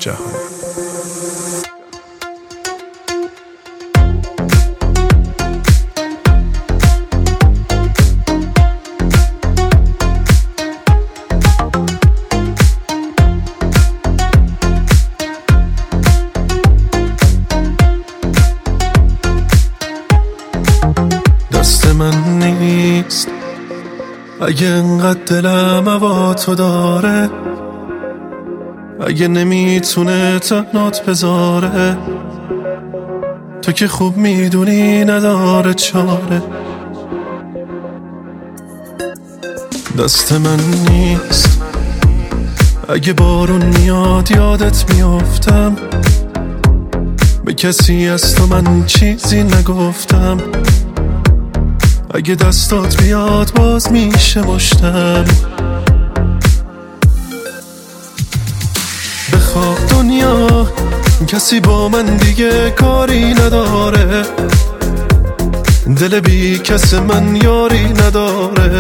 جهان. دست من نیست اگه انقدر دلم هوا تو داره، اگه نمیتونه تنات بذاره، تو که خوب میدونی نداره چاره. دست من نیست اگه بارون میاد یادت میافتم، به کسی از تو من چیزی نگفتم، اگه دستات بیاد باز میشه مشتم. بخواب دنیا کسی با من دیگه کاری نداره، دل بی کس من یاری نداره،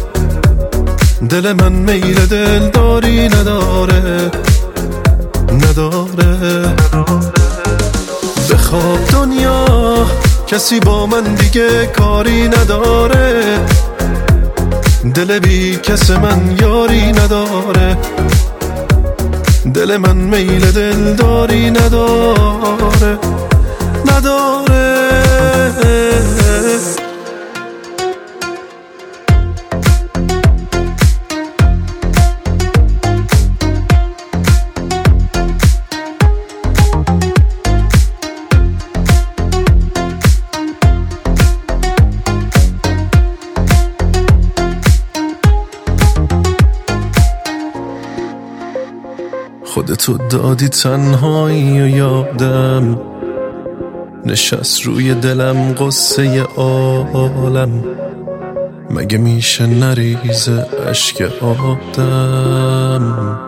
دل من میل دلداری نداره. بخواب دنیا کسی با من دیگه کاری نداره، دل بی کس من یاری نداره، دل من میل دلداری نداره. خودتو دادی تنهایی و یادم نشست روی دلم قصه عالم، مگه میشه نریزه اشک آدم؟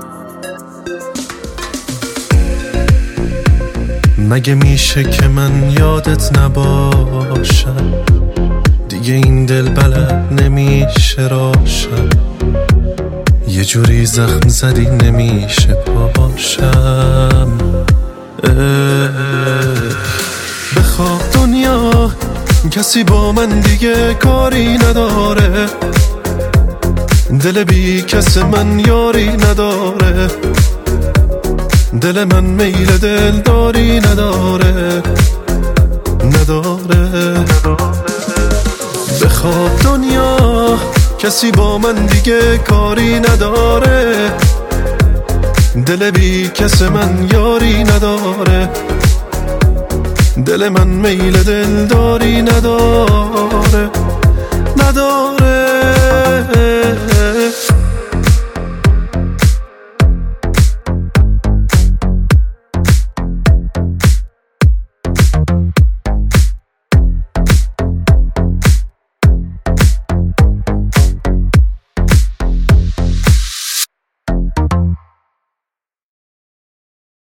مگه میشه که من یادت نباشم، دیگه این دل بلد نمیشه راشم، یه جوری زخم زدی نمیشه پاشم. بخواب دنیا کسی با من دیگه کاری نداره، دل بی کس من یاری نداره، دل من میل دلداری نداره. بخواب دنیا کسی با من دیگه کاری نداره، دل بی کس من یاری نداره، دل من میل دلداری نداره.